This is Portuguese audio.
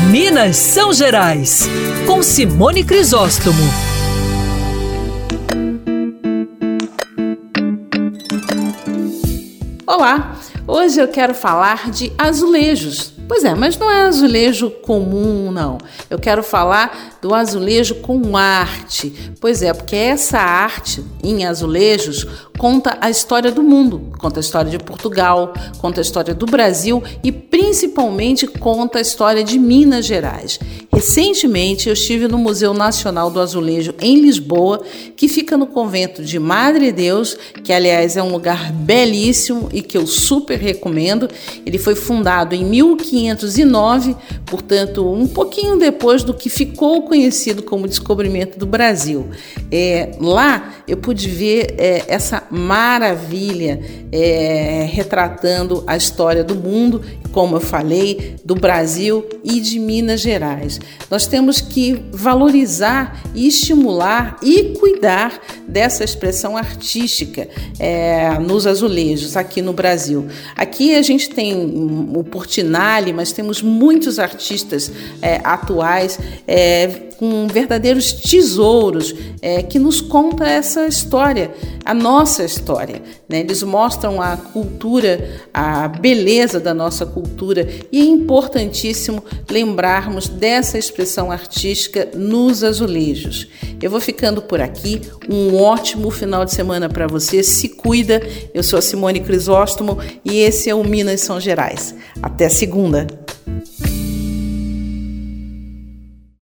Minas São Gerais, com Simone Crisóstomo. Olá, hoje eu quero falar de azulejos. Pois é, mas não é azulejo comum, não. Eu quero falar do azulejo com arte. Pois é, porque essa arte em azulejos conta a história do mundo, conta a história de Portugal, conta a história do Brasil e principalmente conta a história de Minas Gerais. Recentemente eu estive no Museu Nacional do Azulejo em Lisboa, que fica no convento de Madre Deus, que aliás é um lugar belíssimo e que eu super recomendo. Ele foi fundado em 1509, portanto um pouquinho depois do que ficou conhecido como descobrimento do Brasil. Lá eu pude ver essa maravilha retratando a história do mundo, como eu falei, do Brasil e de Minas Gerais. Nós temos que valorizar e estimular e cuidar dessa expressão artística nos azulejos aqui no Brasil. Aqui a gente tem o Portinari, mas temos muitos artistas atuais com verdadeiros tesouros que nos contam essa história, a nossa história, né? Eles mostram a cultura, a beleza da nossa cultura e é importantíssimo lembrarmos dessa expressão artística nos azulejos. Eu vou ficando por aqui, um ótimo final de semana para você, se cuida, eu sou a Simone Crisóstomo e esse é o Minas São Gerais. Até segunda!